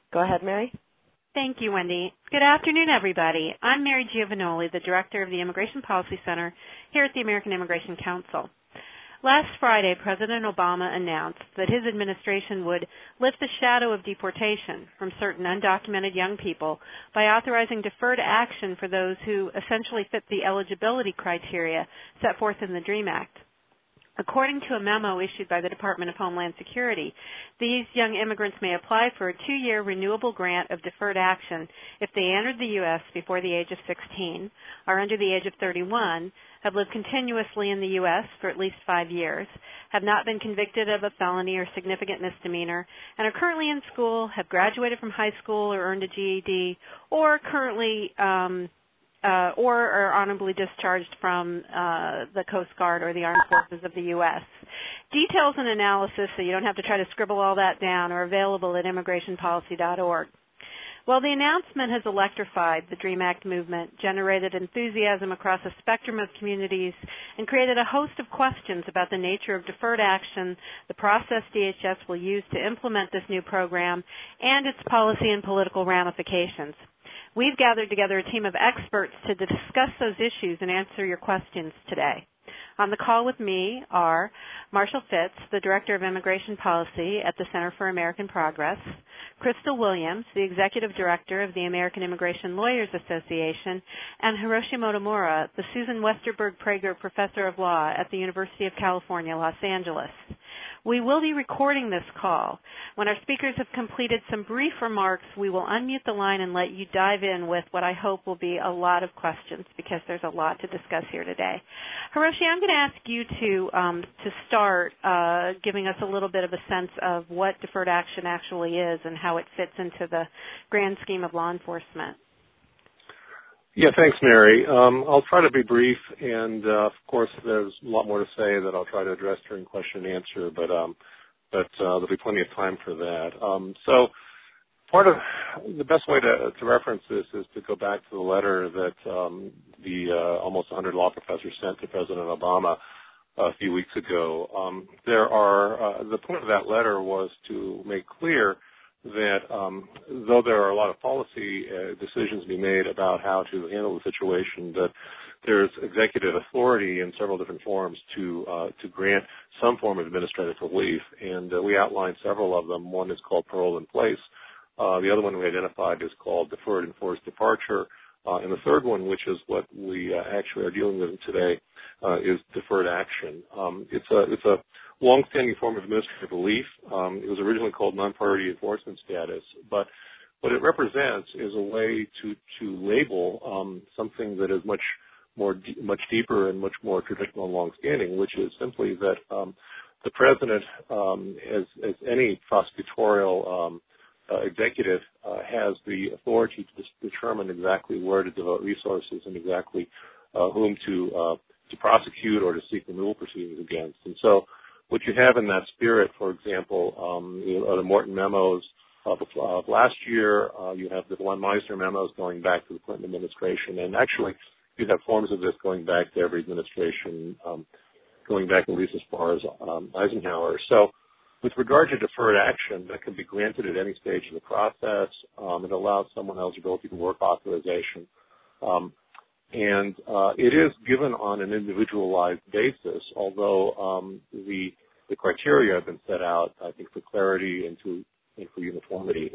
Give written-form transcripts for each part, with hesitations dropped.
Go ahead, Mary. Thank you, Wendy. Good afternoon, everybody. I'm Mary Giovanoli, the Director of the Immigration Policy Center here at the American Immigration Council. Last Friday, President Obama announced that his administration would lift the shadow of deportation from certain undocumented young people by authorizing deferred action for those who essentially fit the eligibility criteria set forth in the DREAM Act. According to a memo issued by the Department of Homeland Security, these young immigrants may apply for a 2-year renewable grant of deferred action if they entered the U.S. before the age of 16, are under the age of 31, have lived continuously in the U.S. for at least 5 years, have not been convicted of a felony or significant misdemeanor, and are currently in school, have graduated from high school or earned a GED, or currently or are honorably discharged from the Coast Guard or the Armed Forces of the U.S. Details and analysis, so you don't have to try to scribble all that down, are available at immigrationpolicy.org. Well, the announcement has electrified the DREAM Act movement, generated enthusiasm across a spectrum of communities, and created a host of questions about the nature of deferred action, the process DHS will use to implement this new program, and its policy and political ramifications. We've gathered together a team of experts to discuss those issues and answer your questions today. On the call with me are Marshall Fitz, the Director of Immigration Policy at the Center for American Progress, Crystal Williams, the Executive Director of the American Immigration Lawyers Association, and Hiroshi Motomura, the Susan Westerberg Prager Professor of Law at the University of California, Los Angeles. We will be recording this call. When our speakers have completed some brief remarks, we will unmute the line and let you dive in with what I hope will be a lot of questions because there's a lot to discuss here today. Hiroshi, I'm going to ask you to start giving us a little bit of a sense of what deferred action actually is and how it fits into the grand scheme of law enforcement. Yeah, thanks, Mary. I'll try to be brief, and of course, there's a lot more to say that I'll try to address during question and answer, but there'll be plenty of time for that. So, part of the best way to reference this is to go back to the letter that the almost 100 law professors sent to President Obama a few weeks ago. The point of that letter was to make clear that though there are a lot of policy decisions to be made about how to handle the situation, that there's executive authority in several different forms to grant some form of administrative relief, and we outlined several of them. One is called parole in place. The other one we identified is called deferred enforced departure. And the third one, which is what we actually are dealing with today, is deferred action. It's a long-standing form of administrative relief. It was originally called non-priority enforcement status, but what it represents is a way to label something that is much deeper and much more traditional and long-standing, which is simply that the president, as any prosecutorial executive, has the authority to determine exactly where to devote resources and exactly whom to prosecute or to seek renewal proceedings against. And so what you have in that spirit, for example, the Morton memos of last year, you have the Glenn Meisner memos going back to the Clinton administration, and actually you have forms of this going back to every administration, going back at least as far as Eisenhower. So with regard to deferred action, that can be granted at any stage of the process. It allows someone eligibility to work authorization. And it is given on an individualized basis, although the criteria have been set out, I think, for clarity and for uniformity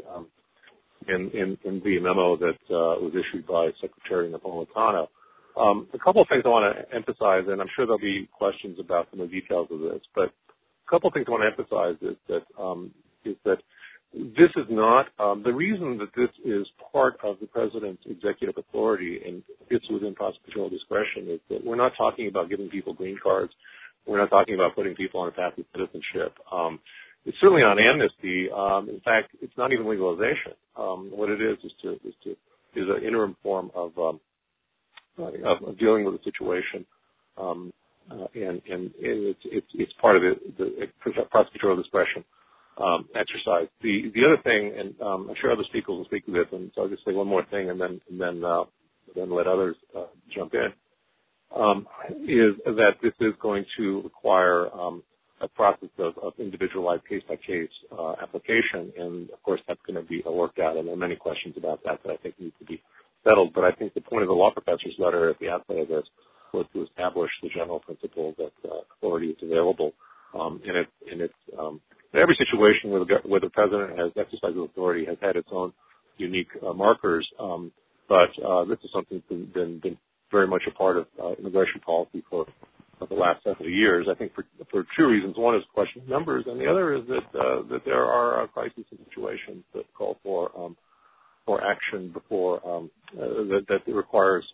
in the memo that was issued by Secretary Napolitano. A couple of things I want to emphasize, and I'm sure there'll be questions about some of the details of this, but a couple of things I want to emphasize is that this is not the reason that this is part of the president's executive authority and fits within prosecutorial discretion is that we're not talking about giving people green cards. We're not talking about putting people on a path to citizenship. It's certainly not amnesty. In fact, it's not even legalization. What it is an interim form of dealing with the situation, and it's part of the prosecutorial discretion exercise. The other thing, and I'm sure other speakers will speak to this, and so I'll just say one more thing, and then let others jump in. Is that this is going to require a process of individualized case-by-case application, and of course that's going to be worked out, and there are many questions about that I think need to be settled. But I think the point of the law professor's letter at the outset of this was to establish the general principle that authority is available, every situation where the president has exercised authority has had its own unique markers, but this is something that's been very much a part of immigration policy for the last several years. I think for two reasons. One is the question of numbers, and the other is that there are crisis situations that call for action before that requires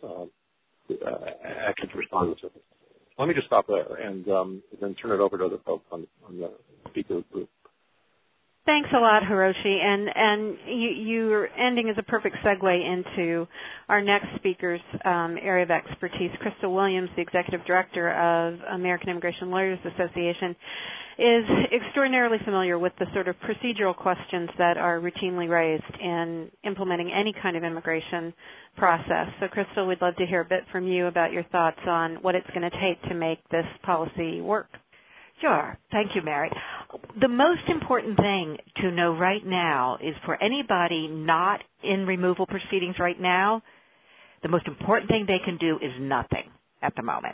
action to respond to. Let me just stop there and then turn it over to other folks on the speaker group. Thanks a lot, Hiroshi. And your ending is a perfect segue into our next speaker's area of expertise. Crystal Williams, the Executive Director of American Immigration Lawyers Association, is extraordinarily familiar with the sort of procedural questions that are routinely raised in implementing any kind of immigration process. So, Crystal, we'd love to hear a bit from you about your thoughts on what it's going to take to make this policy work. Sure. Thank you, Mary. The most important thing to know right now is for anybody not in removal proceedings right now, the most important thing they can do is nothing at the moment.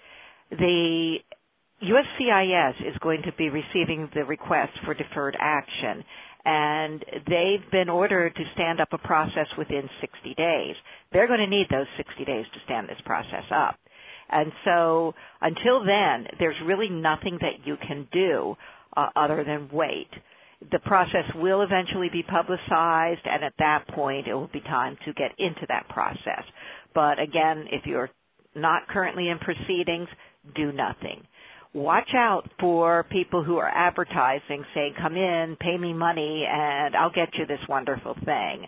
The USCIS is going to be receiving the request for deferred action, and they've been ordered to stand up a process within 60 days. They're going to need those 60 days to stand this process up. And so until then, there's really nothing that you can do other than wait. The process will eventually be publicized, and at that point, it will be time to get into that process. But again, if you're not currently in proceedings, do nothing. Watch out for people who are advertising, saying, come in, pay me money, and I'll get you this wonderful thing.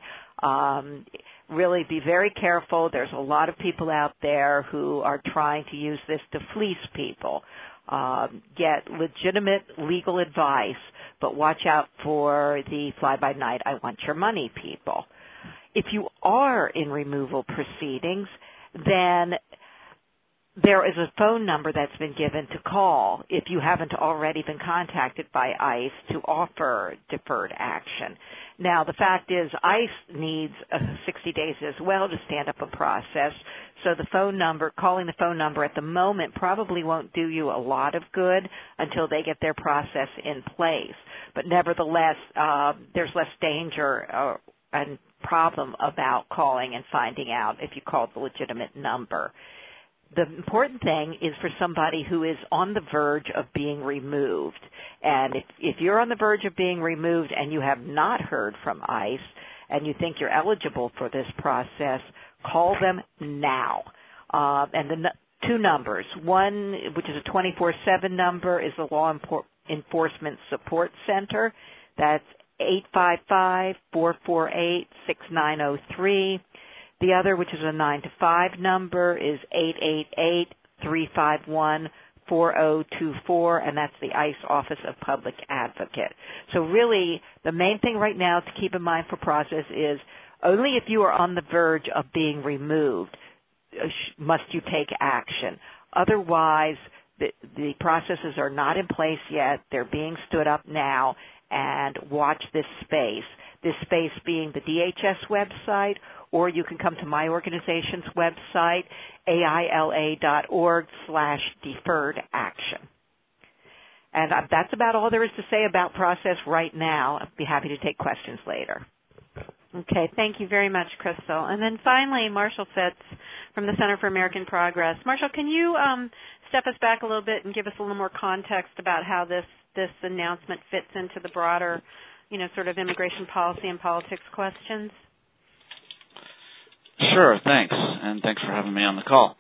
Really be very careful. There's a lot of people out there who are trying to use this to fleece people. Get legitimate legal advice, but watch out for the fly-by-night, I want your money people. If you are in removal proceedings, then there is a phone number that's been given to call if you haven't already been contacted by ICE to offer deferred action. Now, the fact is ICE needs 60 days as well to stand up a process, so calling the phone number at the moment probably won't do you a lot of good until they get their process in place. But nevertheless, there's less danger and problem about calling and finding out if you called the legitimate number. The important thing is for somebody who is on the verge of being removed. And if you're on the verge of being removed and you have not heard from ICE and you think you're eligible for this process, call them now. And the two numbers, one, which is a 24/7 number, is the Law Enforcement Support Center. That's 855-448-6903. The other, which is a 9-to-5 number, is 888-351-4024, and that's the ICE Office of Public Advocate. So really, the main thing right now to keep in mind for process is only if you are on the verge of being removed must you take action. Otherwise, the processes are not in place yet. They're being stood up now, and watch this space. This space being the DHS website, or you can come to my organization's website, aila.org/deferred action. And that's about all there is to say about process right now. I'd be happy to take questions later. Okay, thank you very much, Crystal. And then finally, Marshall Fitz from the Center for American Progress. Marshall, can you step us back a little bit and give us a little more context about how this announcement fits into the broader, sort of immigration policy and politics questions? Sure, thanks, and thanks for having me on the call.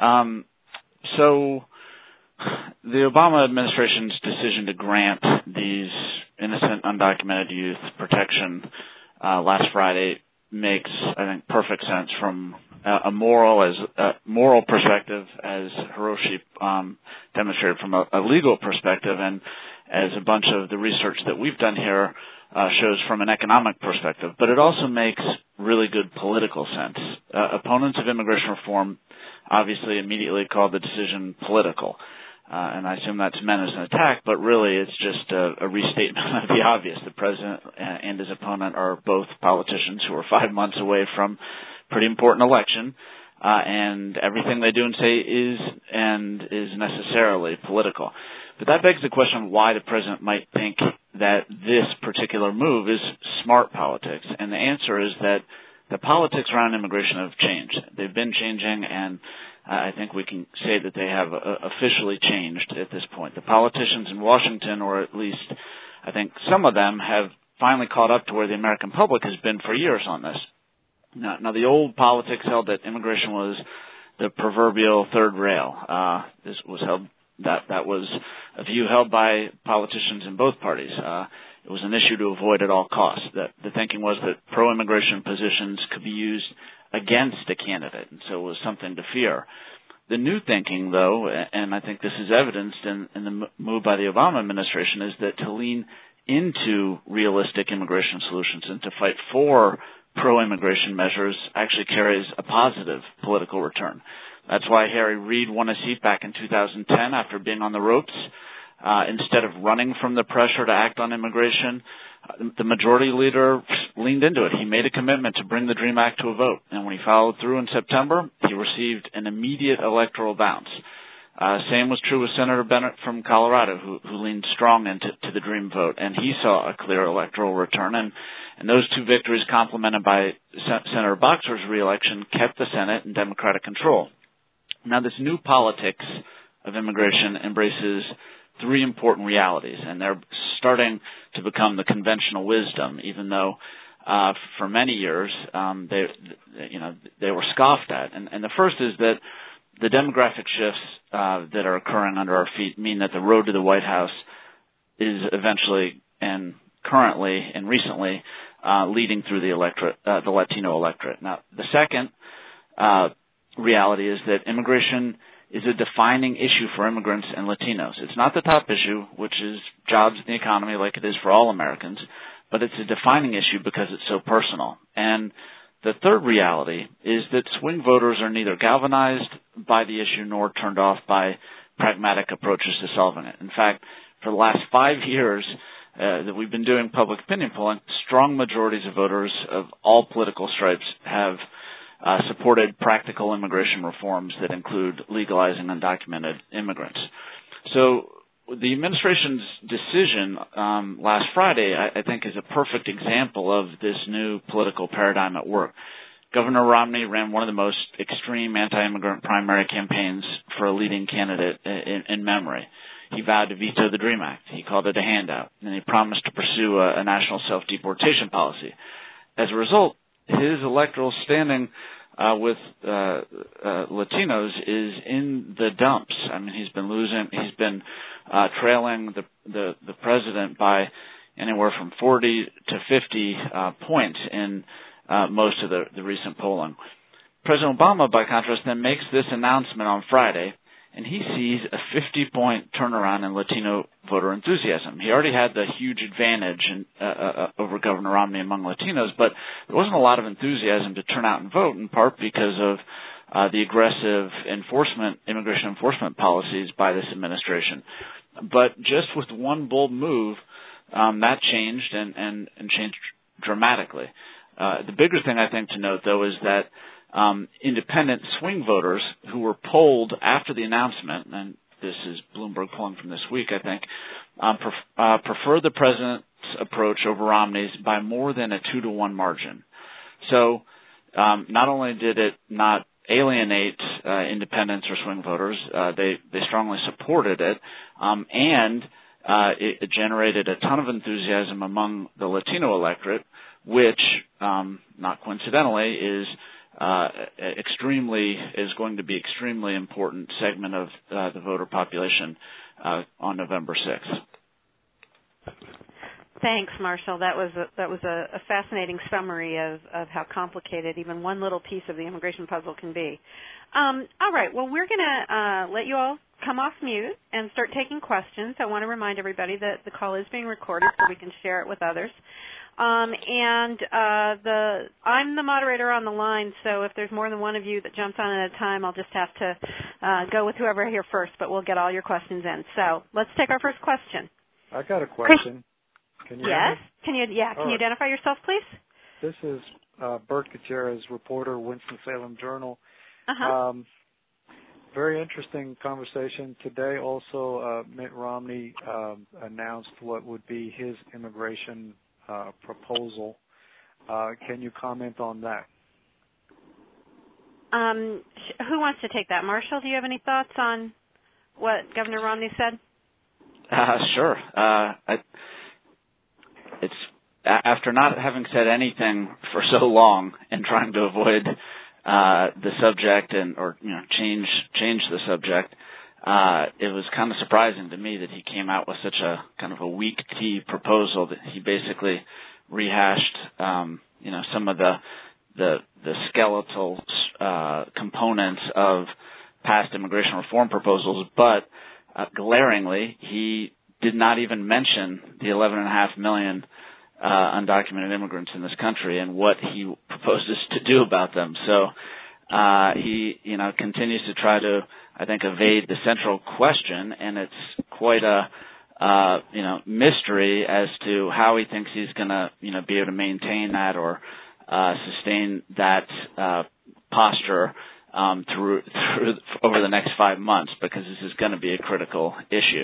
So the Obama administration's decision to grant these innocent, undocumented youth protection last Friday makes, I think, perfect sense from a moral perspective, as Hiroshi demonstrated from a legal perspective, and as a bunch of the research that we've done here shows from an economic perspective. But it also makes really good political sense. Opponents of immigration reform obviously immediately called the decision political. and I assume that's meant as an attack, but really it's just a restatement of the obvious. The president and his opponent are both politicians who are 5 months away from a pretty important election, and everything they do and say is necessarily political. But that begs the question of why the president might think that this particular move is smart politics. And the answer is that the politics around immigration have changed. They've been changing, and I think we can say that they have officially changed at this point. The politicians in Washington, or at least I think some of them, have finally caught up to where the American public has been for years on this. Now the old politics held that immigration was the proverbial third rail. This was held that was a view held by politicians in both parties. It was an issue to avoid at all costs. The thinking was that pro-immigration positions could be used against a candidate, and so it was something to fear. The new thinking, though, and I think this is evidenced in the move by the Obama administration, is that to lean into realistic immigration solutions and to fight for pro-immigration measures actually carries a positive political return. That's why Harry Reid won a seat back in 2010 after being on the ropes. Instead of running from the pressure to act on immigration, the majority leader leaned into it. He made a commitment to bring the DREAM Act to a vote, and when he followed through in September, he received an immediate electoral bounce. Same was true with Senator Bennett from Colorado, who leaned strong into the DREAM vote, and he saw a clear electoral return. And those two victories, complemented by Senator Boxer's reelection, kept the Senate in Democratic control. Now, this new politics of immigration embraces three important realities, and they're starting to become the conventional wisdom, even though for many years they were scoffed at. And the first is that the demographic shifts that are occurring under our feet mean that the road to the White House is eventually and currently and recently leading through the electorate, the Latino electorate. Now, the second reality is that immigration is a defining issue for immigrants and Latinos. It's not the top issue, which is jobs in the economy like it is for all Americans, but it's a defining issue because it's so personal. And the third reality is that swing voters are neither galvanized by the issue nor turned off by pragmatic approaches to solving it. In fact, for the last 5 years that we've been doing public opinion polling, strong majorities of voters of all political stripes have supported practical immigration reforms that include legalizing undocumented immigrants. So the administration's decision last Friday, I think, is a perfect example of this new political paradigm at work. Governor Romney ran one of the most extreme anti-immigrant primary campaigns for a leading candidate in memory. He vowed to veto the DREAM Act. He called it a handout, and he promised to pursue a national self-deportation policy. As a result, his electoral standing with Latinos is in the dumps. I mean, he's been trailing the president by anywhere from 40 to 50 points in most of the recent polling. President Obama, by contrast, then makes this announcement on Friday, and he sees a 50-point turnaround in Latino voter enthusiasm. He already had the huge advantage over Governor Romney among Latinos, but there wasn't a lot of enthusiasm to turn out and vote, in part because of the aggressive immigration enforcement policies by this administration. But just with one bold move, that changed and changed dramatically. The bigger thing, I think, to note, though, is that independent swing voters who were polled after the announcement, and this is Bloomberg polling from this week, I think, prefer the president's approach over Romney's by more than a 2-to-1 margin. So not only did it not alienate independents or swing voters, they strongly supported it, and it generated a ton of enthusiasm among the Latino electorate, which, not coincidentally, is going to be extremely important segment of the voter population on November 6th. Thanks, Marshall. That was a fascinating summary of how complicated even one little piece of the immigration puzzle can be. All right. Well, we're going to let you all come off mute and start taking questions. I want to remind everybody that the call is being recorded so we can share it with others. I'm the moderator on the line, so if there's more than one of you that jumps on at a time, I'll just have to go with whoever here first, but we'll get all your questions in. So let's take our first question. I got a question. Can you hear me? Can you identify yourself, please? This is Bert Gutierrez, reporter, Winston-Salem Journal. Very interesting conversation. Today also Mitt Romney announced what would be his immigration proposal. Can you comment on that? Who wants to take that? Marshall, do you have any thoughts on what Governor Romney said? Sure. It's after not having said anything for so long and trying to avoid the subject or change the subject. It was kind of surprising to me that he came out with such a kind of a weak tea proposal that he basically rehashed, some of the skeletal components of past immigration reform proposals, but glaringly, he did not even mention the 11.5 million undocumented immigrants in this country and what he proposes to do about them. So he, continues to try to, I think, evade the central question, and it's quite a mystery as to how he thinks he's going to, be able to maintain that or sustain that posture through over the next 5 months, because this is going to be a critical issue.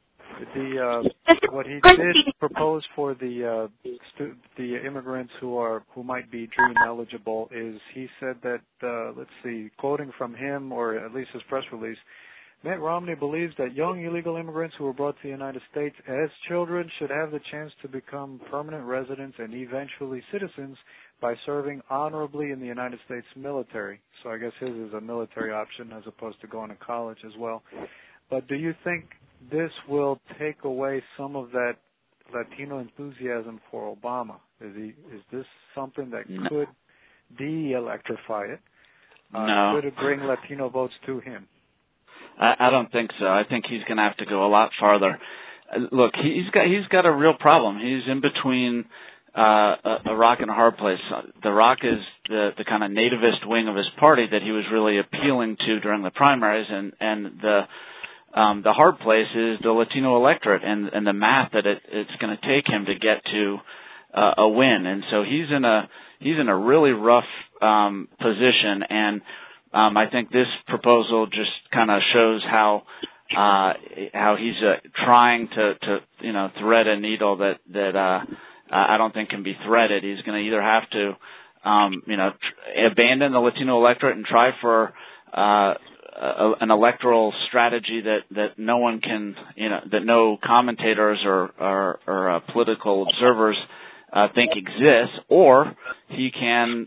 What he did propose for the immigrants who might be DREAM eligible is he said that quoting from him, or at least his press release, Mitt Romney believes that young illegal immigrants who were brought to the United States as children should have the chance to become permanent residents and eventually citizens by serving honorably in the United States military. So I guess his is a military option as opposed to going to college as well. But do you think this will take away some of that Latino enthusiasm for Obama? Is this something that could de-electrify it? No. Could it bring Latino votes to him? I don't think so. I think he's going to have to go a lot farther. Look, he's got a real problem. He's in between a rock and a hard place. The rock is the kind of nativist wing of his party that he was really appealing to during the primaries, and the hard place is the Latino electorate and the math that it's going to take him to get to a win. And so he's in a really rough position, and I think this proposal just kind of shows how he's trying to thread a needle that I don't think can be threaded. He's going to either have to abandon the Latino electorate and try for an electoral strategy that no one can, that no commentators or political observers think exists, or he can,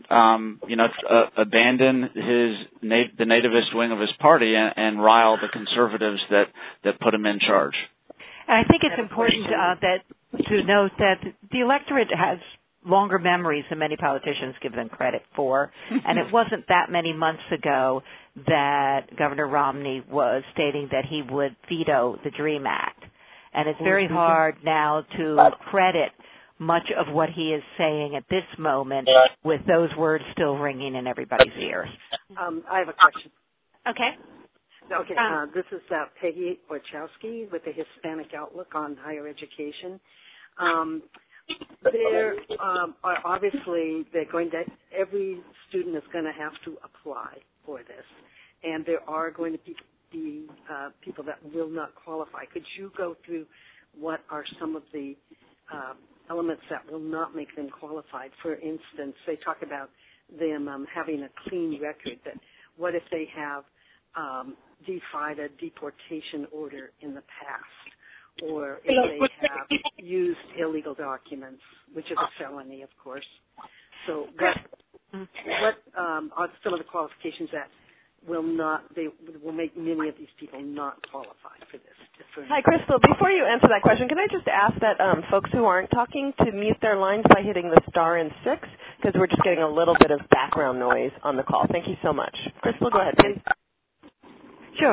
abandon the nativist wing of his party and rile the conservatives that put him in charge. And I think it's important to note that the electorate has longer memories than many politicians give them credit for, and it wasn't that many months ago that Governor Romney was stating that he would veto the DREAM Act. And it's very hard now to credit much of what he is saying at this moment with those words still ringing in everybody's ears. I have a question. Okay. This is Peggy Orchowski with the Hispanic Outlook on Higher Education. Obviously, every student is going to have to apply for this, and there are going to be people that will not qualify. Could you go through what are some of the elements that will not make them qualified? For instance, they talk about them having a clean record. That what if they have defied a deportation order in the past, or if they have used illegal documents, which is a felony, of course. So what are some of the qualifications that will make many of these people not qualify for this? Hi, Crystal. Before you answer that question, can I just ask that folks who aren't talking to mute their lines by hitting the star and 6, because we're just getting a little bit of background noise on the call. Thank you so much. Crystal, go ahead, please. Sure.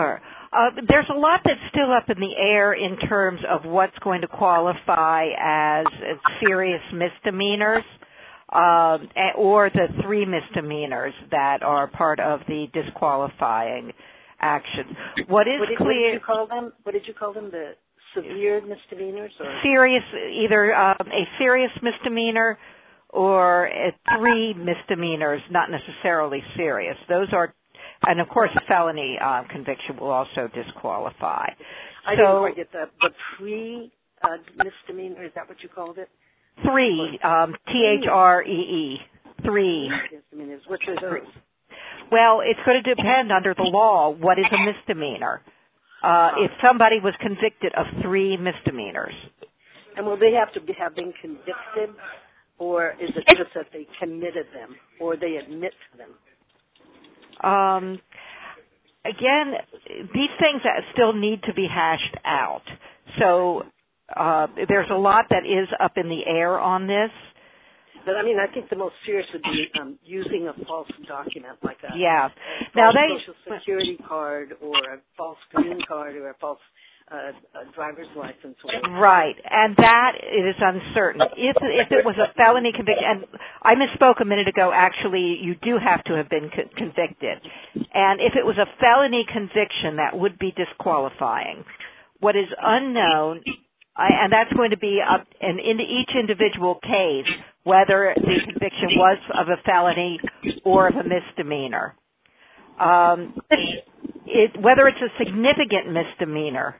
There's a lot that's still up in the air in terms of what's going to qualify as serious misdemeanors or the 3 misdemeanors that are part of the disqualifying action. What did you call them? What did you call them? The severe misdemeanors? Or? Serious, either a serious misdemeanor or 3 misdemeanors, not necessarily serious. Those are, and of course, a felony conviction will also disqualify. I didn't quite get that. The misdemeanor, is that what you called it? 3, THREE, 3 misdemeanors. Which are those? Well, it's going to depend under the law what is a misdemeanor. If somebody was convicted of 3 misdemeanors. And will they have to have been convicted, or is it just that they committed them, or they admit to them? Again, these things that still need to be hashed out. So there's a lot that is up in the air on this. But I mean, I think the most serious would be using a false document like that. Yeah. Now Social Security card, or a false green card, or a false driver's license. Right, and that is uncertain. If it was a felony conviction, and I misspoke a minute ago. Actually, you do have to have been convicted, and if it was a felony conviction, that would be disqualifying. What is unknown. And that's going to be up in each individual case, whether the conviction was of a felony or of a misdemeanor. Whether it's a significant misdemeanor,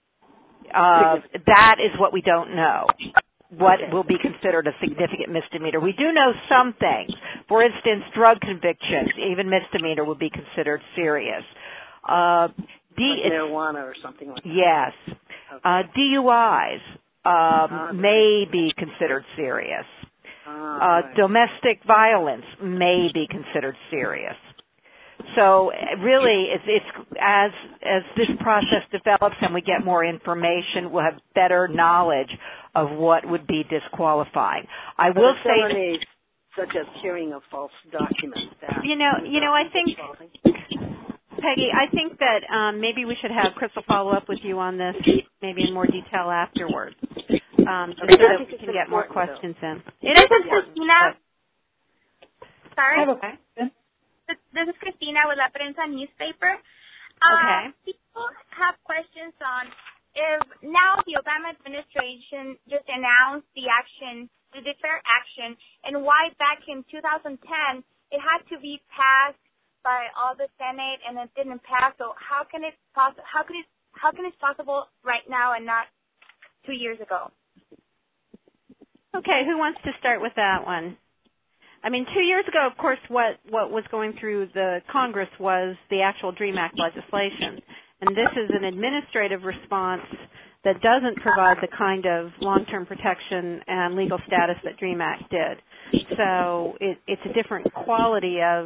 that is what we don't know. What will be considered a significant misdemeanor. We do know some things. For instance, drug convictions, even misdemeanor, would be considered serious. Like marijuana or something like that. Yes. DUIs may be considered serious. Right. Domestic violence may be considered serious. So really, it's as this process develops and we get more information, we'll have better knowledge of what would be disqualifying. I will say, such as carrying a false document. I think. Peggy, I think that maybe we should have Crystal follow up with you on this, maybe in more detail afterwards, so that we can get more questions in. This is Christina. Sorry. Okay. This is Christina with La Prensa newspaper. Okay. People have questions on if now the Obama administration just announced the deferred action, and why back in 2010 it had to be passed by all the Senate and it didn't pass. So how can it possible right now and not 2 years ago? Okay, who wants to start with that one? I mean, 2 years ago, of course, what was going through the Congress was the actual DREAM Act legislation, and this is an administrative response that doesn't provide the kind of long-term protection and legal status that DREAM Act did. So it's a different quality of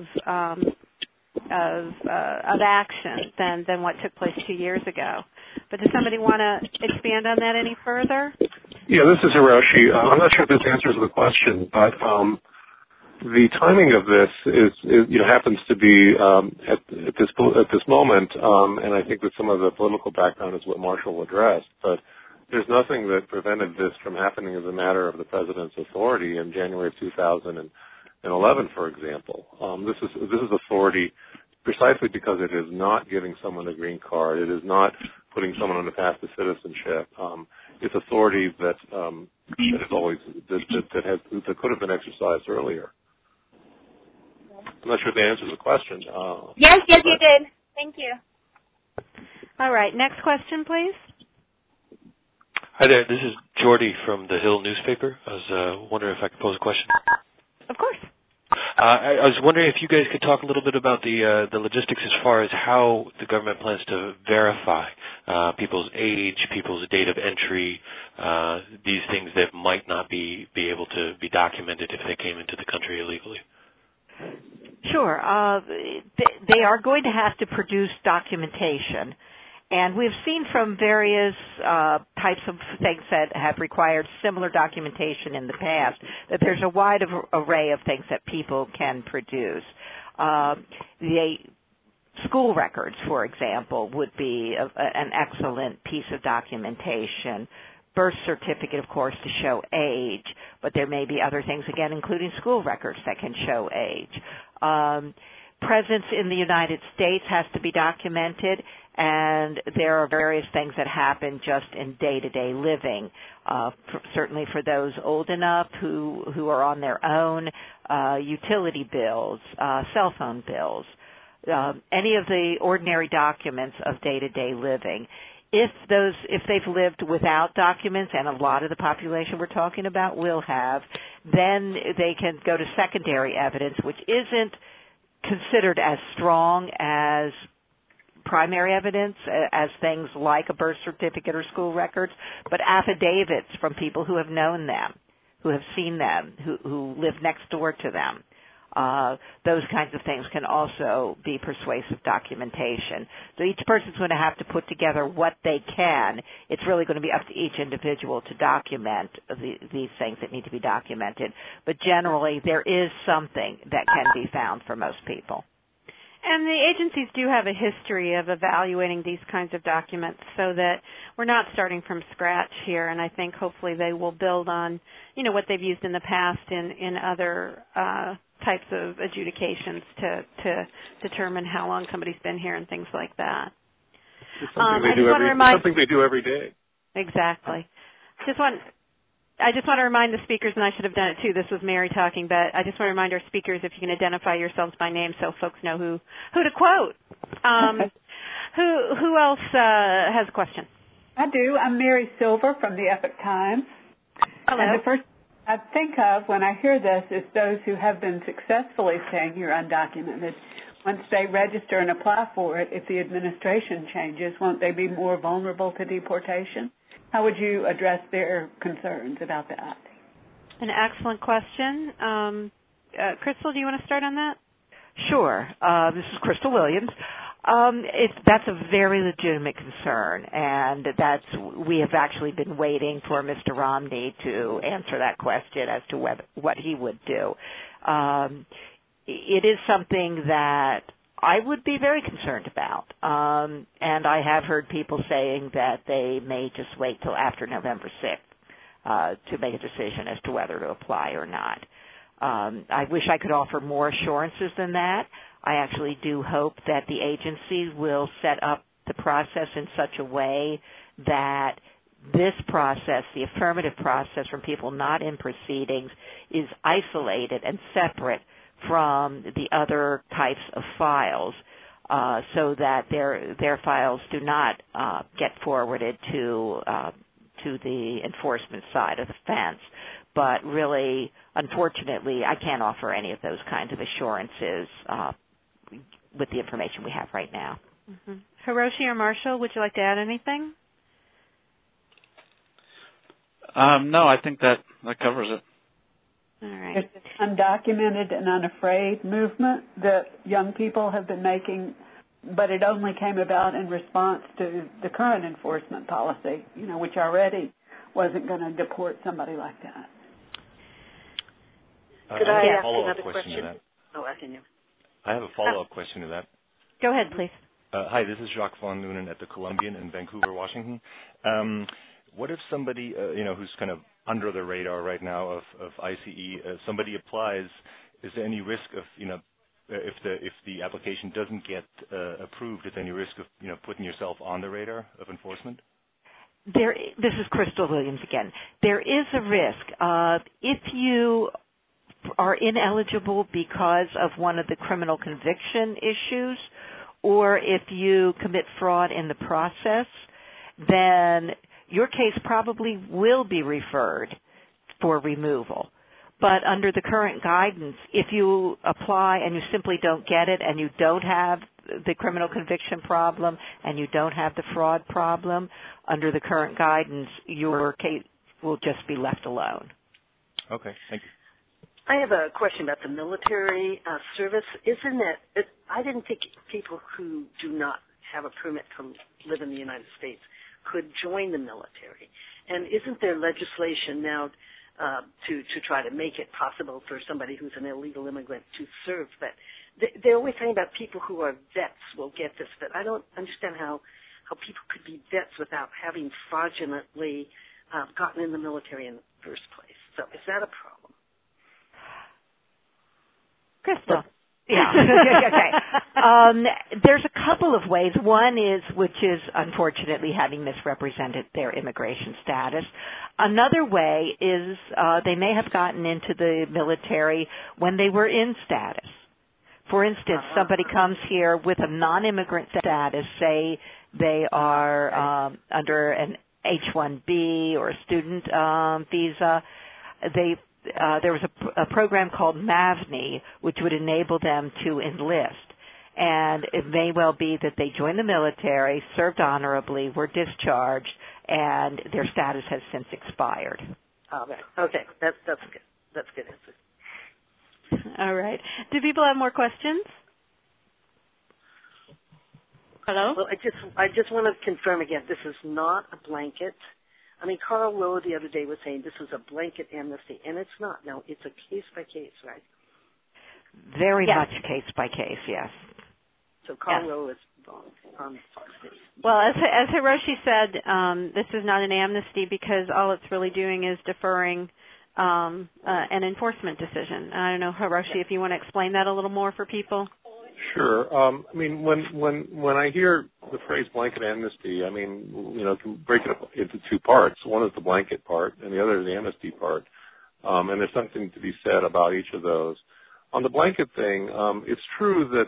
action than what took place 2 years ago. But does somebody want to expand on that any further? Yeah, this is Hiroshi. I'm not sure if this answers the question, but the timing of this is happens to be at this moment, and I think that some of the political background is what Marshall addressed. But there's nothing that prevented this from happening as a matter of the president's authority in January of 2011, for example. This is authority precisely because it is not giving someone a green card. It is not putting someone on the path to citizenship. It's authority that could have been exercised earlier. I'm not sure if that answers the question. Yes, you did. Thank you. All right, next question, please. Hi there, this is Jordy from the Hill newspaper. I was wondering if I could pose a question. Of course. I was wondering if you guys could talk a little bit about the logistics as far as how the government plans to verify people's age, people's date of entry, these things that might not be able to be documented if they came into the country illegally. Sure. They are going to have to produce documentation. And we've seen from various types of things that have required similar documentation in the past that there's a wide array of things that people can produce. school records, for example, would be an excellent piece of documentation. Birth certificate, of course, to show age, but there may be other things, again, including school records that can show age. Presence in the United States has to be documented, and there are various things that happen just in day-to-day living. Certainly for those old enough who are on their own, utility bills, cell phone bills, any of the ordinary documents of day-to-day living. If they've lived without documents, and a lot of the population we're talking about will have, then they can go to secondary evidence, which isn't considered as strong as primary evidence, as things like a birth certificate or school records, but affidavits from people who have known them, who have seen them, who live next door to them. Those kinds of things can also be persuasive documentation. So each person's going to have to put together what they can. It's really going to be up to each individual to document these things that need to be documented. But generally, there is something that can be found for most people. And the agencies do have a history of evaluating these kinds of documents so that we're not starting from scratch here, and I think hopefully they will build on, what they've used in the past in other types of adjudications to determine how long somebody's been here and things like that. It's something they do every day. Exactly. I just want to remind the speakers, and I should have done it too, this was Mary talking, but I just want to remind our speakers if you can identify yourselves by name so folks know who to quote. Who else has a question? I do. I'm Mary Silver from the Epoch Times. Hello. And the first I think of when I hear this is those who have been successfully staying here undocumented. Once they register and apply for it, if the administration changes, won't they be more vulnerable to deportation? How would you address their concerns about that? An excellent question. Crystal, do you want to start on that? Sure. This is Crystal Williams. That's a very legitimate concern, and we have actually been waiting for Mr. Romney to answer that question as to what he would do. It is something that I would be very concerned about, and I have heard people saying that they may just wait till after November 6th to make a decision as to whether to apply or not. I wish I could offer more assurances than that. I actually do hope that the agency will set up the process in such a way that this process, the affirmative process from people not in proceedings, is isolated and separate from the other types of files, so that their files do not get forwarded to the enforcement side of the fence. But really, unfortunately, I can't offer any of those kinds of assurances with the information we have right now. Mm-hmm. Hiroshi or Marshall, would you like to add anything? No, I think that covers it. All right. It's an undocumented and unafraid movement that young people have been making, but it only came about in response to the current enforcement policy, which already wasn't going to deport somebody like that. Could I ask another question? Oh, I can. I have a follow-up question to that. Go ahead, please. Hi, this is Jacques von Noonen at the Columbian in Vancouver, Washington. What if somebody, who's kind of under the radar right now of ICE, somebody applies? Is there any risk of, if the application doesn't get approved, is there any risk of, putting yourself on the radar of enforcement? This is Crystal Williams again. There is a risk. If you are ineligible because of one of the criminal conviction issues, or if you commit fraud in the process, then your case probably will be referred for removal. But under the current guidance, if you apply and you simply don't get it and you don't have the criminal conviction problem and you don't have the fraud problem, under the current guidance, your case will just be left alone. Okay, thank you. I have a question about the military service. I didn't think people who do not have a permit to live in the United States could join the military. And isn't there legislation now to try to make it possible for somebody who's an illegal immigrant to serve. But they're always talking about people who are vets will get this, but I don't understand how people could be vets without having fraudulently gotten in the military in the first place. So is that a problem? Crystal. Yeah. Okay. There's a couple of ways. One is, which is unfortunately having misrepresented their immigration status. Another way is they may have gotten into the military when they were in status. For instance, somebody comes here with a non-immigrant status, say they are under an H-1B or a student visa. There was a program called MAVNI, which would enable them to enlist. And it may well be that they joined the military, served honorably, were discharged, and their status has since expired. Okay. That's good. That's a good answer. All right. Do people have more questions? Hello? Well, I just want to confirm again, this is not a blanket. I mean, Karl Rove the other day was saying this is a blanket amnesty, and it's not. No, it's a case-by-case, right? Very much case-by-case, yes. So Karl Rove is wrong on Fox News. Well, as Hiroshi said, this is not an amnesty because all it's really doing is deferring an enforcement decision. I don't know, Hiroshi, if you want to explain that a little more for people. Sure. I mean, when I hear the phrase blanket amnesty, I mean, can break it up into two parts. One is the blanket part, and the other is the amnesty part. And there's something to be said about each of those. On the blanket thing, it's true that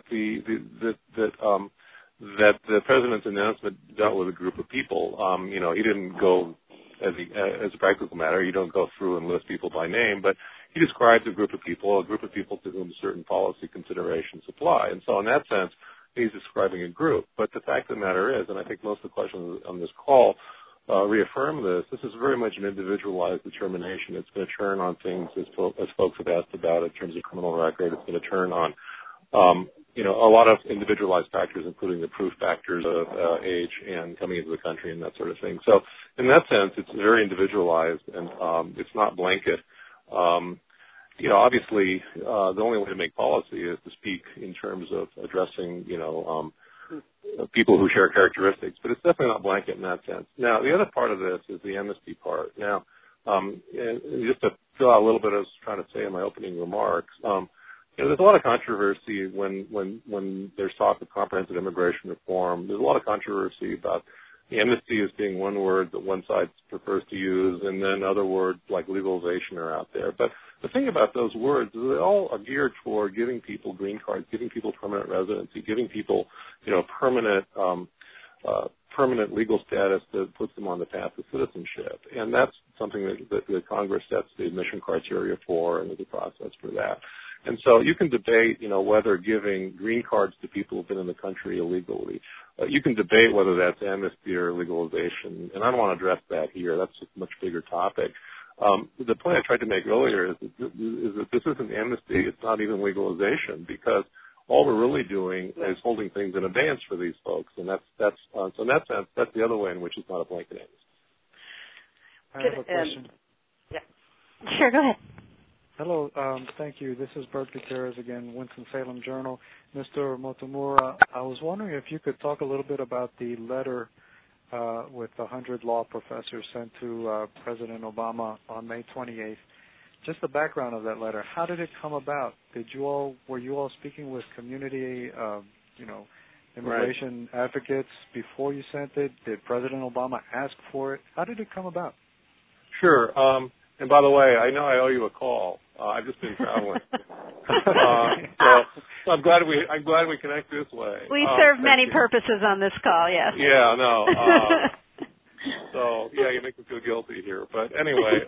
that the president's announcement dealt with a group of people. He didn't go as a practical matter. You don't go through and list people by name, but he describes a group of people to whom certain policy considerations apply. And so in that sense, he's describing a group. But the fact of the matter is, and I think most of the questions on this call reaffirm this is very much an individualized determination. It's going to turn on things, as folks have asked about in terms of criminal record. It's going to turn on, a lot of individualized factors, including the proof factors of age and coming into the country and that sort of thing. So in that sense, it's very individualized, and it's not blanket. Obviously, the only way to make policy is to speak in terms of addressing, people who share characteristics, but it's definitely not blanket in that sense. Now, the other part of this is the amnesty part. Now, and just to fill out a little bit, I was trying to say in my opening remarks, there's a lot of controversy when there's talk of comprehensive immigration reform. There's a lot of controversy about the amnesty as being one word that one side prefers to use, and then other words like legalization are out there. But the thing about those words is they all are geared toward giving people green cards, giving people permanent residency, giving people, permanent legal status that puts them on the path to citizenship. And that's something that Congress sets the admission criteria for, and there's a process for that. And so you can debate, whether giving green cards to people who've been in the country illegally. You can debate whether that's amnesty or legalization, and I don't want to address that here. That's a much bigger topic. The point I tried to make earlier is that this isn't amnesty. It's not even legalization, because all we're really doing is holding things in abeyance for these folks, and that's so in that sense, that's the other way in which it's not a blanket amnesty. I have a question. Sure, go ahead. Hello, thank you. This is Bert Gutierrez again, Winston-Salem Journal. Mr. Motomura, I was wondering if you could talk a little bit about the letter with 100 law professors sent to President Obama on May 28th. Just the background of that letter. How did it come about? Were you all speaking with community, immigration advocates before you sent it? Did President Obama ask for it? How did it come about? Sure. And by the way, I know I owe you a call. I've just been traveling, so I'm glad we connect this way. We serve many purposes on this call. Yes. Yeah. No. You make me feel guilty here, but anyway.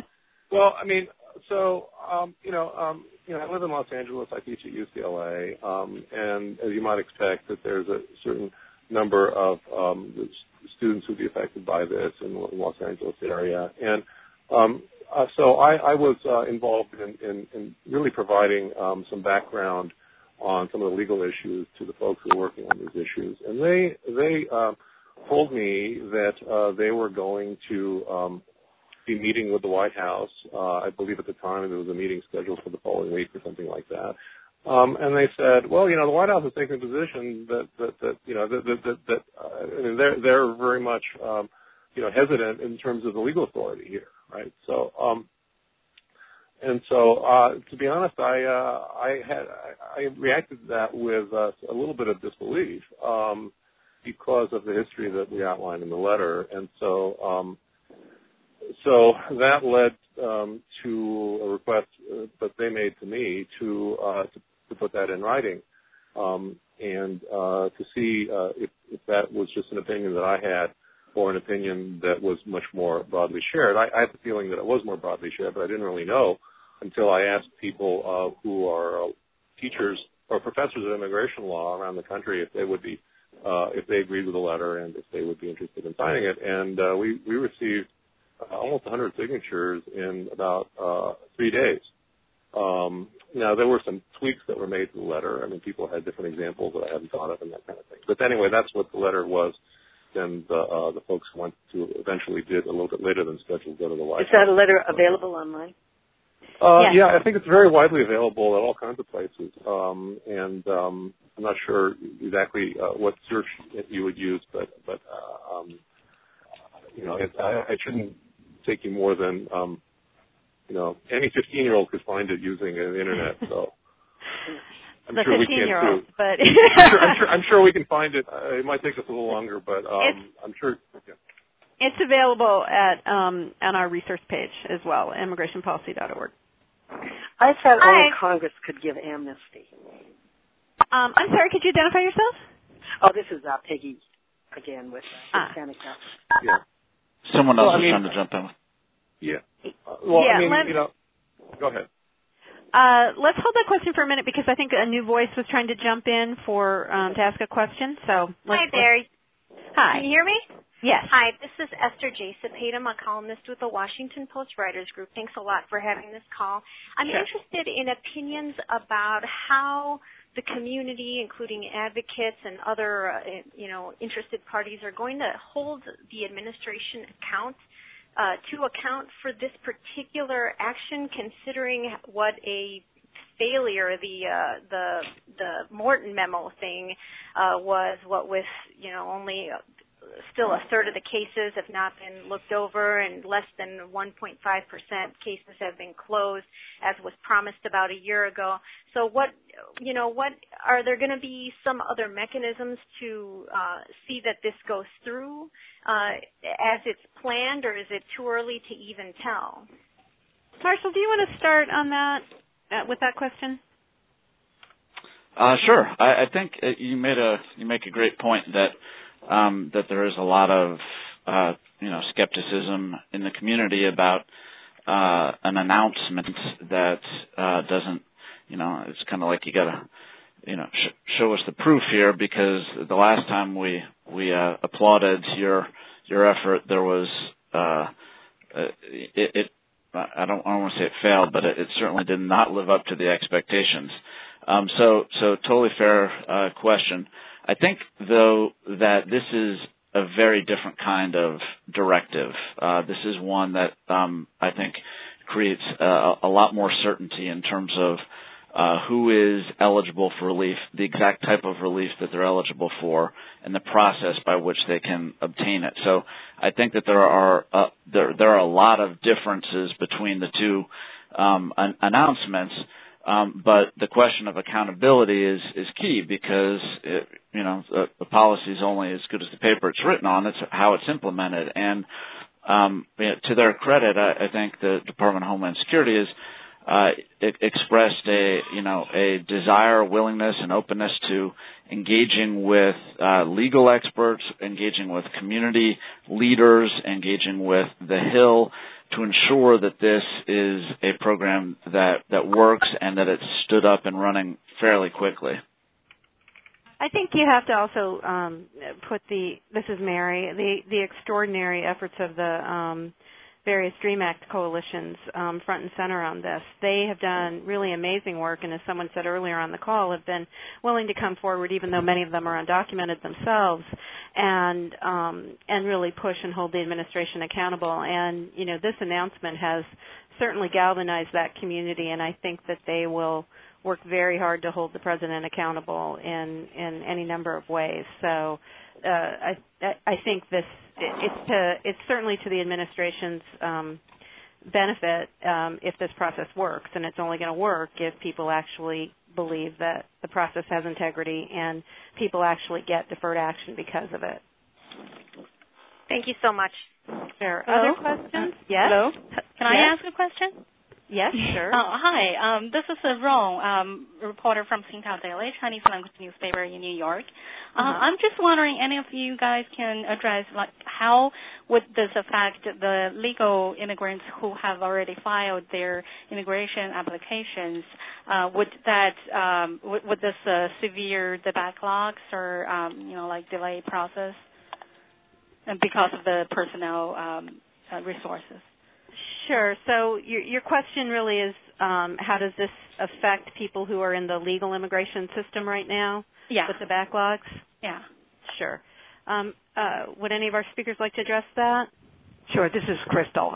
I live in Los Angeles. I teach at UCLA, and as you might expect, that there's a certain number of students who'd be affected by this in the Los Angeles area, and so I was involved in really providing some background on some of the legal issues to the folks who are working on these issues, and they told me that they were going to be meeting with the White House. I believe at the time there was a meeting scheduled for the following week or something like that. And they said, well, the White House is taking a position that they're very much, hesitant in terms of the legal authority here, right? So, to be honest, I reacted to that with a little bit of disbelief, because of the history that we outlined in the letter. And so that led, to a request that they made to me to put that in writing, and to see if that was just an opinion that I had or an opinion that was much more broadly shared. I have the feeling that it was more broadly shared, but I didn't really know until I asked people who are teachers or professors of immigration law around the country if they would be, if they agreed with the letter and if they would be interested in signing it. And we received almost 100 signatures in about 3 days. Now, there were some tweaks that were made to the letter. I mean, people had different examples that I hadn't thought of and that kind of thing. But anyway, that's what the letter was. And the folks went to eventually did a little bit later than scheduled go to the White House. Is that a letter available online? Yes. Yeah, I think it's very widely available at all kinds of places. And I'm not sure exactly what search you would use, but it shouldn't take you more than any 15-year-old could find it using the internet. So I'm sure we can too. But I'm sure we can find it. It might take us a little longer, but I'm sure. Yeah. It's available at on our resource page as well, immigrationpolicy.org. I thought only Congress could give amnesty. I'm sorry, could you identify yourself? Oh, this is Peggy again with Hispanic House. Yeah. Someone else is trying to jump in. Yeah. Go ahead. Let's hold that question for a minute because I think a new voice was trying to jump in for to ask a question. So hi, Barry. Hi. Can you hear me? Yes. Hi, this is Esther J. Cepeda. I'm a columnist with the Washington Post Writers Group. Thanks a lot for having this call. I'm interested in opinions about how the community, including advocates and other, interested parties, are going to hold the administration to account for this particular action, considering what a failure the Morton memo thing was. What with only still a third of the cases have not been looked over, and less than 1.5% cases have been closed, as was promised about a year ago. So what are there going to be some other mechanisms to see that this goes through as it's planned, or is it too early to even tell? Marshall, do you want to start on that with that question? Sure. I think you make a great point that there is a lot of skepticism in the community about an announcement that doesn't, it's kind of like you got to show us the proof here, because the last time we applauded your effort, there was I don't want to say it failed, but it certainly did not live up to the expectations. So totally fair question. I think, though, that this is a very different kind of directive. This is one that I think creates a lot more certainty in terms of who is eligible for relief, the exact type of relief that they're eligible for, and the process by which they can obtain it. So I think that there are a lot of differences between the two announcements. But the question of accountability is key, because the policy is only as good as the paper it's written on. It's how it's implemented. And to their credit, I think the Department of Homeland Security has expressed a desire, willingness, and openness to engaging with legal experts, engaging with community leaders, engaging with the Hill, to ensure that this is a program that works and that it's stood up and running fairly quickly. I think you have to also put this is Mary, the extraordinary efforts of the various DREAM Act coalitions front and center on this. They have done really amazing work, and as someone said earlier on the call, have been willing to come forward, even though many of them are undocumented themselves, and really push and hold the administration accountable. And this announcement has certainly galvanized that community, and I think that they will work very hard to hold the president accountable in any number of ways. So I think it's certainly to the administration's benefit if this process works, and it's only going to work if people actually believe that the process has integrity and people actually get deferred action because of it. Thank you so much. There are Hello? other questions? Yes? Hello? Can I Yes? ask a question? Yes, sure. Hi. This is Rong, reporter from Xinjiang Daily, Chinese language newspaper in New York. I'm just wondering, any of you guys can address, how would this affect the legal immigrants who have already filed their immigration applications? Would this severe the backlogs or delay process, and because of the personnel resources? Sure. So your question really is, how does this affect people who are in the legal immigration system right now? Yeah. With the backlogs? Yeah. Sure. Would any of our speakers like to address that? Sure. This is Crystal.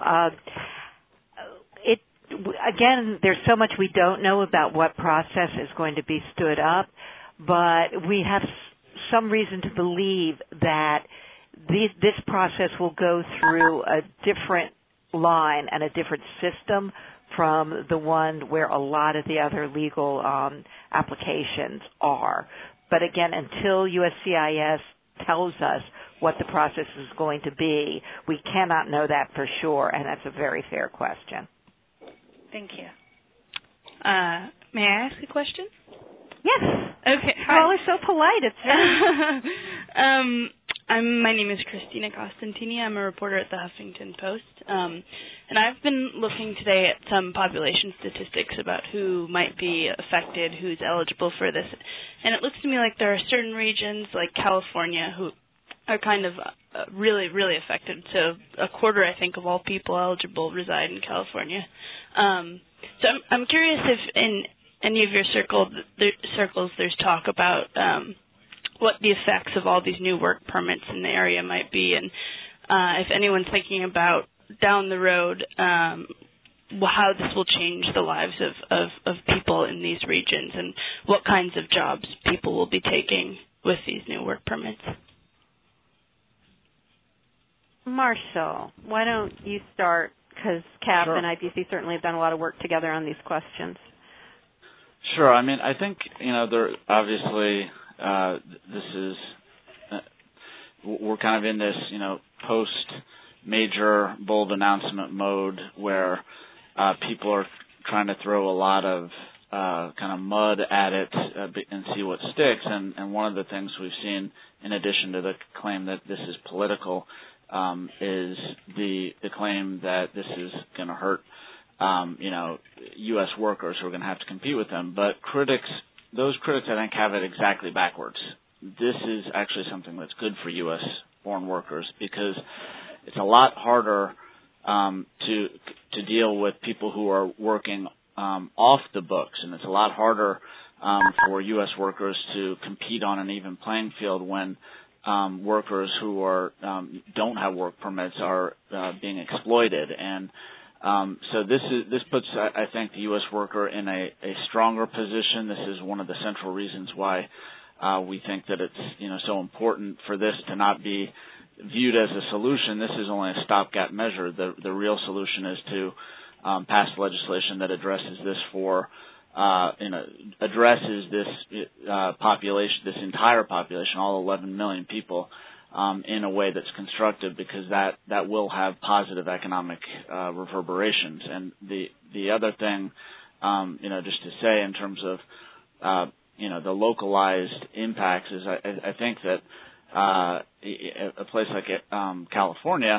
Again, there's so much we don't know about what process is going to be stood up, but we have some reason to believe that this process will go through a different line and a different system from the one where a lot of the other legal applications are. But again, until USCIS tells us what the process is going to be, we cannot know that for sure, and that's a very fair question. Thank you. May I ask a question? Yes. Okay. You all are so polite. It's very my name is Christina Costantini. I'm a reporter at the Huffington Post. And I've been looking today at some population statistics about who might be affected, who's eligible for this. And it looks to me like there are certain regions, like California, who are kind of really, really affected. So a quarter, I think, of all people eligible reside in California. So I'm curious if in any of your circles there's talk about what the effects of all these new work permits in the area might be, and if anyone's thinking about down the road how this will change the lives of people in these regions and what kinds of jobs people will be taking with these new work permits. Marshall, why don't you start, because CAP Sure. and IPC certainly have done a lot of work together on these questions. Sure. I mean, I think, there obviously this is we're kind of in this, post-major bold announcement mode where people are trying to throw a lot of kind of mud at it and see what sticks. And one of the things we've seen, in addition to the claim that this is political, is the claim that this is going to hurt, U.S. workers who are going to have to compete with them. But those critics, I think, have it exactly backwards. This is actually something that's good for U.S. foreign workers because it's a lot harder to deal with people who are working off the books, and it's a lot harder for U.S. workers to compete on an even playing field when workers who don't have work permits are being exploited. And so this puts, I think, the U.S. worker in a stronger position. This is one of the central reasons why we think that it's so important for this to not be viewed as a solution. This is only a stopgap measure. The real solution is to pass legislation that addresses this addresses this population, this entire population, all 11 million people, in a way that's constructive, because that will have positive economic reverberations. And the other thing, just to say in terms of the localized impacts is I think that a place like California,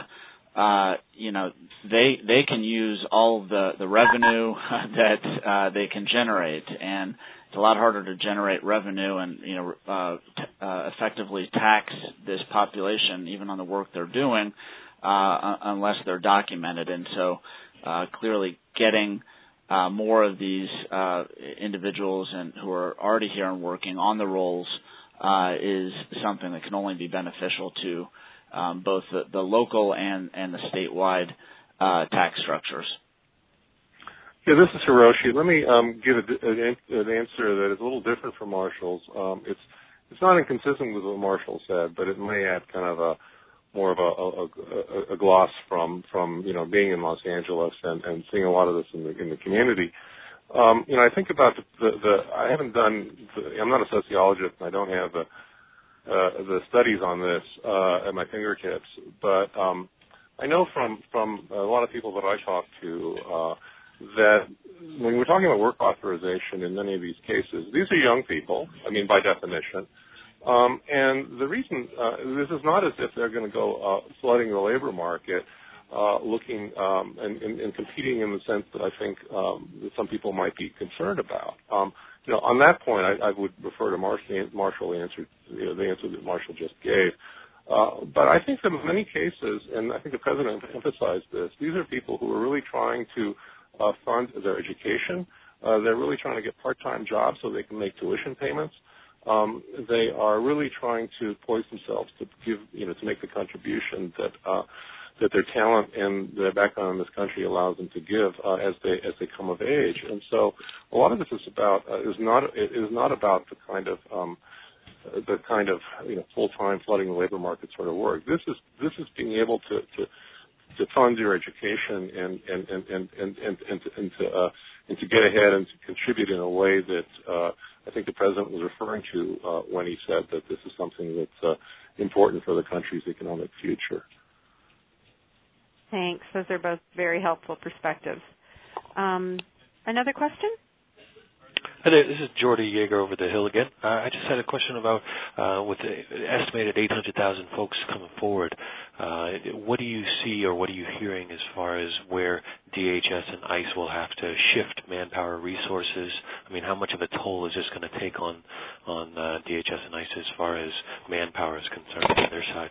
they can use all of the revenue that they can generate, and it's a lot harder to generate revenue and effectively tax this population even on the work they're doing unless they're documented. And so clearly getting more of these individuals who are already here and working on the rolls is something that can only be beneficial to both the local and the statewide tax structures. Yeah, this is Hiroshi. Let me give an answer that is a little different from Marshall's. It's not inconsistent with what Marshall said, but it may add kind of more of a gloss from being in Los Angeles and seeing a lot of this in the community. I think about I'm not a sociologist and I don't have the studies on this at my fingertips, but I know from a lot of people that I talk to that when we're talking about work authorization in many of these cases, these are young people, by definition. And the reason, this is not as if they're going to go flooding the labor market, looking and competing in the sense that I think that some people might be concerned about. On that point, I would refer to Marshall, the answer that Marshall just gave. But I think that in many cases, and I think the President emphasized this, these are people who are really trying to fund their education. They're really trying to get part-time jobs so they can make tuition payments. They are really trying to poise themselves to give, to make the contribution that their talent and their background in this country allows them to give as they come of age. And so, a lot of this is not about the kind of full-time flooding the labor market sort of work. This is being able to fund your education and to get ahead and to contribute in a way that I think the President was referring to when he said that this is something that's important for the country's economic future. Thanks. Those are both very helpful perspectives. Another question? Hi there, this is Jordy Yeager over the hill again. I just had a question about with the estimated 800,000 folks coming forward, what do you see or what are you hearing as far as where DHS and ICE will have to shift manpower resources? How much of a toll is this going to take on DHS and ICE as far as manpower is concerned on their side?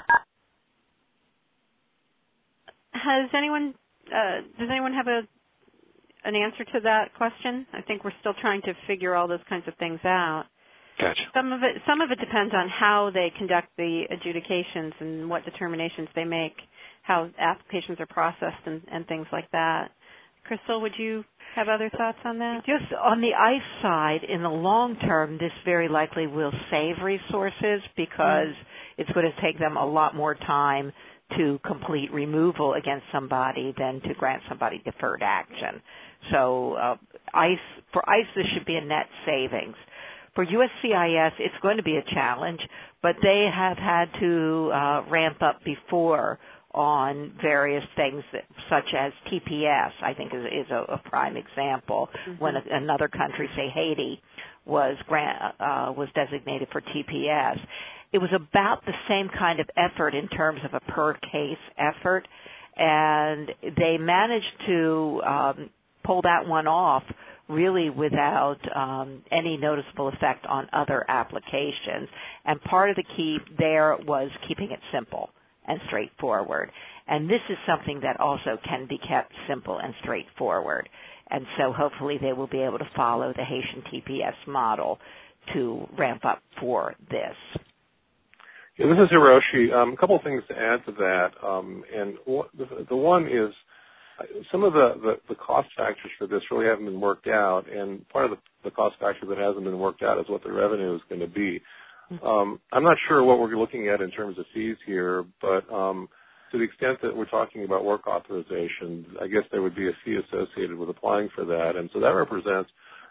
Does anyone have an answer to that question? I think we're still trying to figure all those kinds of things out. Gotcha. Some of it depends on how they conduct the adjudications and what determinations they make, how applications are processed and things like that. Crystal, would you have other thoughts on that? Just on the ICE side, in the long term, this very likely will save resources because it's going to take them a lot more time to complete removal against somebody than to grant somebody deferred action. So for ICE, this should be a net savings. For USCIS, it's going to be a challenge, but they have had to ramp up before on various things such as TPS, I think is a prime example. Mm-hmm. When another country, say Haiti, was designated for TPS. It was about the same kind of effort in terms of a per-case effort, and they managed to pull that one off really without any noticeable effect on other applications. And part of the key there was keeping it simple and straightforward. And this is something that also can be kept simple and straightforward. And so hopefully they will be able to follow the Haitian TPS model to ramp up for this. Yeah, this is Hiroshi. A couple of things to add to that. And the one is some of the cost factors for this really haven't been worked out, and part of the cost factor that hasn't been worked out is what the revenue is going to be. I'm not sure what we're looking at in terms of fees here, but to the extent that we're talking about work authorization, I guess there would be a fee associated with applying for that, and so that represents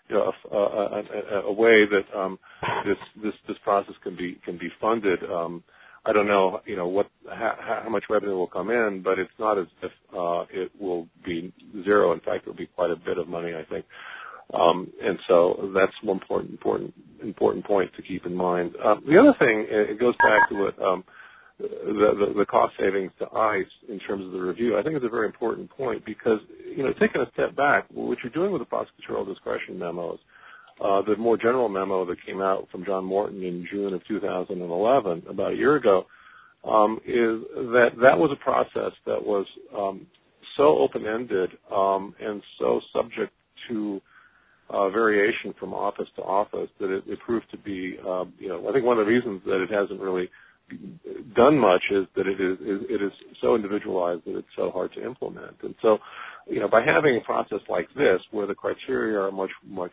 a way that this process can be funded. I don't know, how much revenue will come in, but it's not as if it will be zero. In fact, it will be quite a bit of money, I think. And so that's one important point to keep in mind. The other thing, it goes back to what the cost savings to ICE in terms of the review. I think it's a very important point because, taking a step back, what you're doing with the prosecutorial discretion memos, the more general memo that came out from John Morton in June of 2011, about a year ago, is that was a process that was so open-ended and so subject to variation from office to office that it proved to be, I think one of the reasons that it hasn't really done much is that it is so individualized that it's so hard to implement. And so, by having a process like this, where the criteria are much more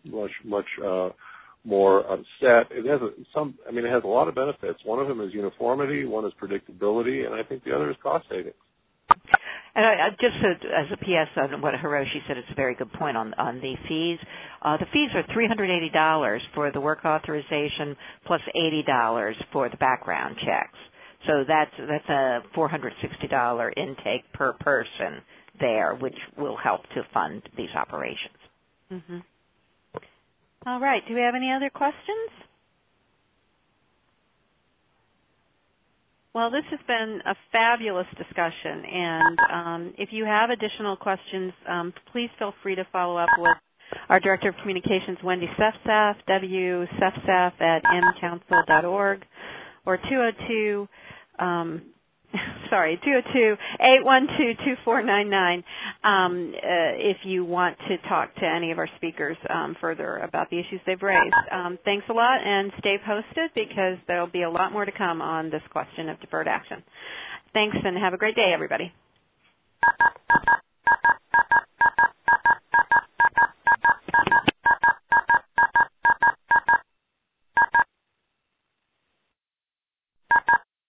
set, it has a lot of benefits. One of them is uniformity, one is predictability, and I think the other is cost savings. And just as a PS on what Hiroshi said, it's a very good point on the fees. The fees are $380 for the work authorization plus $80 for the background checks. So that's a $460 intake per person there, which will help to fund these operations. Mm-hmm. All right. Do we have any other questions? Well, this has been a fabulous discussion, and if you have additional questions, please feel free to follow up with our Director of Communications, Wendy Sefsaf, wsefsaf@mcouncil.org, or 202-812-2499 if you want to talk to any of our speakers further about the issues they've raised. Thanks a lot, and stay posted because there will be a lot more to come on this question of deferred action. Thanks, and have a great day, everybody.